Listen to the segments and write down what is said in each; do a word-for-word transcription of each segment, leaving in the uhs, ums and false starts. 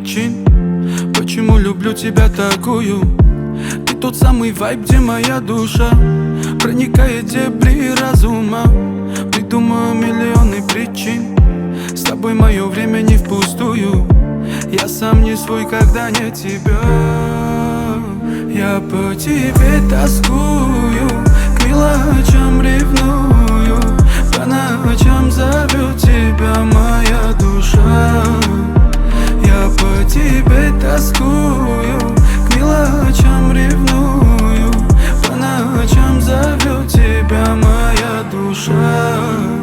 причин, почему люблю тебя такую. Ты тот самый вайб, где моя душа проникает в дебри разума. Придумаю миллионы причин, с тобой мое время не впустую. Я сам не свой, когда нет тебя. Я по тебе тоскую, к мелочам ревную, по ночам зовет тебя моя душа. Я по тебе тоскую, к мелочам ревную, по ночам зовет тебя моя душа.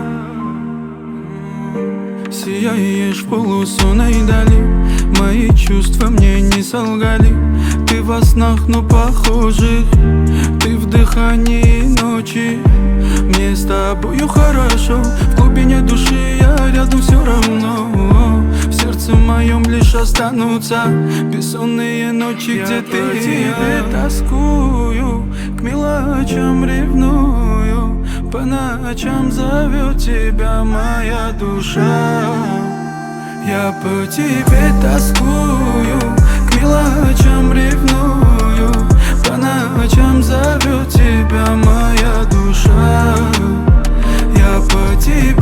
Сияешь в полусонной дали, мои чувства мне не солгали. Ты во снах, но похожих, ты в дыхании ночи. Мне с тобою хорошо, в глубине души я рядом все равно. В сердце моем лишь останутся бессонные ночи, где я ты по тебе тоскую, к мелочам ревную, по ночам зовет тебя моя душа. Я по тебе тоскую, к мелочам ревную, по ночам зовет тебя моя душа. Я по тебе